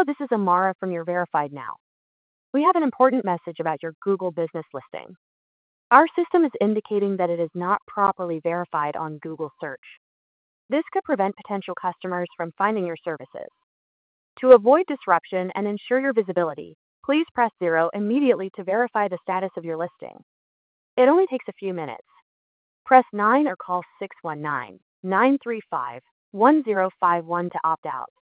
Hello, this is Amara from your Verified Now. We have an important message about your Google business listing. Our system is indicating that it is not properly verified on Google search. This could prevent potential customers from finding your services. To avoid disruption and ensure your visibility, please press 0 immediately to verify the status of your listing. It only takes a few minutes. Press 9 or call 619-935-1051 to opt out.